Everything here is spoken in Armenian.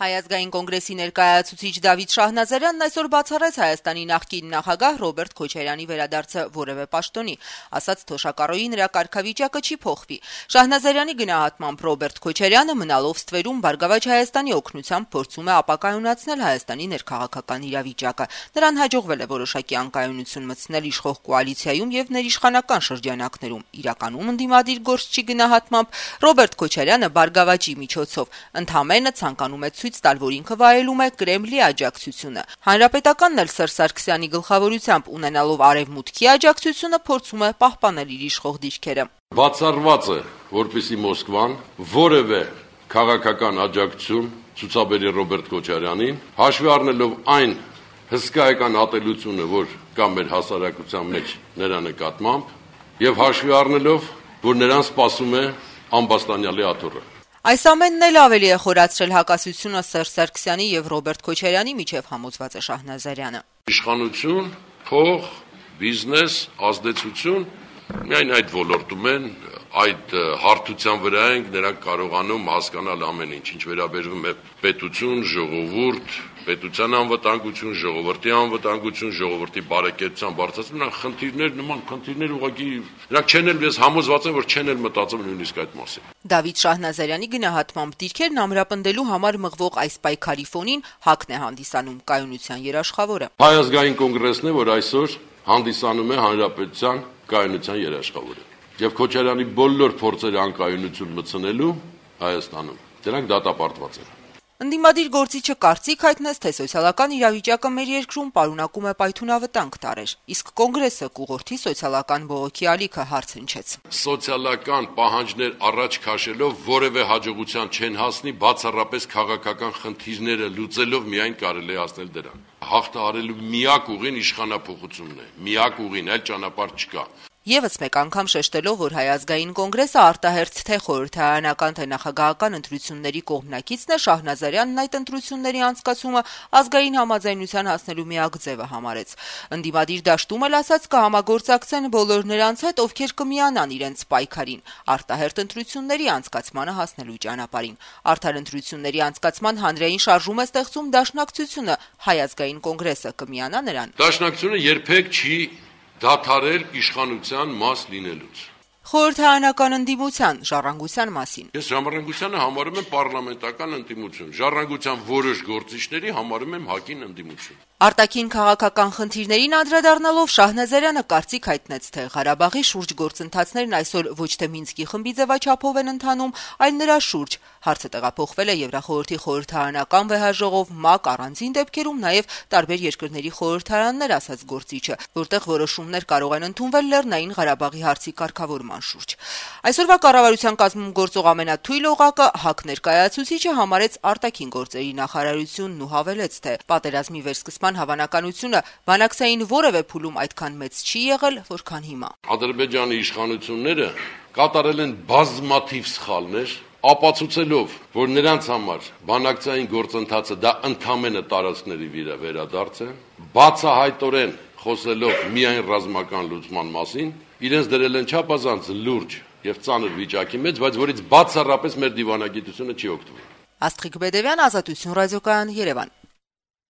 Հայ ազգային կոնգրեսի ներկայացուցիչ Դավիթ Շահնազարյանն այսօր բացառեց Հայաստանի նախկին նախագահ Ռոբերտ Քոչարյանի վերադարձը որևէ պաշտոնի, ասաց թոշակառուի նրա կարգավիճակը չի փոխվի։ Շահնազարյանի գնահատմամբ Ռոբերտ Քոչարյանը մնալով ստվերում Բարգավաճ Հայաստանի օգնությամբ փորձում է ապակայունացնել Հայաստանի ներքաղաքական իրավիճակը։ Նրան հաջողվել է որոշակի անկայունություն մտցնել իշխող կոալիցիայում եւ ներիշխանական շրջանակներում։ Իրականում ընդդիմադիր գործչի գնահատմամբ Ռոբերտ Քոչարյանը Բարգավաճի միջոցով ընդհանրապես ցանկանում է ցույց տալ, որ ինքը վայելում է Կրեմլի աջակցությունը։ Հանրապետականն էլ Սերժ Սարգսյանի գլխավորությամբ ունենալով արևմուտքի աջակցությունը փորձում է պահպանել իր իշխող դիրքերը։ Բացառված է, որպեսզի Մոսկվան որևէ քաղաքական աջակցություն ցուցաբերի Ռոբերտ Քոչարյանին, հաշվի առնելով այն հսկայական ատելությունը, որ կա մեր հասարակության մեջ նրա նկատմամբ, եւ հաշվի առնելով, որ նրան սպասում է ամբաստանյալի աթոռը։ Այս ամենն էլ ավելի է խորացրել հակասությունը Սերժ Սարգսյանի եւ Ռոբերտ Քոչարյանի միջև, համոզված է Շահնազարյանը։ Իշխանություն, փող, բիզնես, ազդեցություն միայն այդ ոլորտում են, այդ հարթության վրա ենք նրանք կարողանում հասկանալ ամեն ինչ վերաբերվում է պետություն, ժողովուրդ, պետության անվտանգություն, ժողովրդի անվտանգություն, ժողովրդի բարեկեցության բարձրացում, նման խնդիրներ ուղղակի նրանք չեն էլ, ես համոզված եմ, որ չեն էլ մտածում նույնիսկ այդ մասին։ Դավիթ Շահնազարյանի գնահատմամբ դիրքերն ամրապնդելու համար մղվող այս պայքարի ֆոնին ՀԱԿ-ն է հանդիսանում կայունության երաշխավորը։ Հայ ազգային կոնգրեսն է, որ այսօր հանդիսանում է հանրապետության կայունության երաշխավորը։ Եվ Քոչարյանի բոլոր փորձերը անկայունություն մտցնելու Հայաստանում դրանք դատապարտված են։ Ընդդիմադիր գործիչը կարծիք հայտնեց, թե սոցիալական իրավիճակը մեր երկրում պարունակում է պայթունավտանգ տարրեր, իսկ կոնգրեսը կուղորդի սոցիալական բողոքի ալիքը, հարց հնչեց։ Սոցիալական պահանջներ առաջ քաշելով որևէ հաջողության չեն հասնի, բացառապես քաղաքական խնդիրները լուծելով միայն կարելի է հասնել դրան։ Հաղթահարելու միակ ուղին իշխանափոխությունն է, միակ ուղին, այլ ճանապարհ չկա։ Եվս մեկ անգամ շեշտելով, որ Հայ ազգային կոնգրեսը արտահերթ թե խորհրդարանական, թե նախագահական ընտրությունների կողմնակիցն է, Շահնազարյանն այդ ընտրությունների անցկացումը ազգային համաձայնության հասնելու միակ ձևը համարեց։ Ընդդիմադիր դաշտում էլ ասաց կհամագործակցեն բոլոր նրանց հետ, ովքեր կմիանան իրենց պայքարին, արտահերթ ընտրությունների անցկացմանը հասնելու ճանապարհին։ Արդար ընտրությունների անցկացման հանրային շարժում է ստեղծում Դաշնակցությունը, Հայ ազգային կոնգրեսը կմիանա նրան։ Դաշնակցությունը երբեք չի դադարել իշխանության մաս լինելուց։ Խորհրդարանական ընդդիմության ժառանգության մասին։ Ես ժառանգությանը համարում եմ պարլամենտական ընդդիմություն, ժառանգության որոշ գործիչների համարում եմ ՀԱԿ-ին ընդդիմություն։ Արտաքին քաղաքական խնդիրներին անդրադառնալով Շահնազարյանը կարծիք հայտնեց, թե Ղարաբաղի շուրջ գործընթացներն այսօր ոչ թե Մինսկի խմբի ձևաչափով են ընթանում, այլ նրա շուրջ։ Հարցը տեղափոխվել է Եվրախորհրդի խորհրդարանական վեհաժողով, ՄԱԿ առանձին դեպքերում նաև տարբեր երկրների խորհրդարաններ, ասաց գործիչը, որտեղ որոշումներ կարող են ընդունվել Լեռնային Ղարաբաղի հարցի կարգավորման շուրջ։ Այսօրվա կառավարության կազմում գործող ամենաթույլ օղակը ՀԱԿ ներկայացուցիչը համարեց արտաքին գործերի նախարարությունն ու հավելեց, թե պատերազմի վերսկսման հավանականությունը բանակցային որևէ փուլում այդքան մեծ չի եղել, որքան հիմա։ Ադրբեջանի իշխանությունները կատարել են բազմաթիվ սխալներ, ապացուցելով, որ նրանց համար բանակցային գործընթացը դա ընդամենը տարածքների վերադարձ է, բացահայտորեն խոսելով միայն ռազմական լուծման մասին, իրենց դրել են չափազանց լուրջ եւ ծանր վիճակի մեջ, բայց որից բացառապես մեր դիվանագիտությունը չի օգտվում։ Աստղիկ Բեդևյան, Ազատություն ռադիոկայան, Երևան։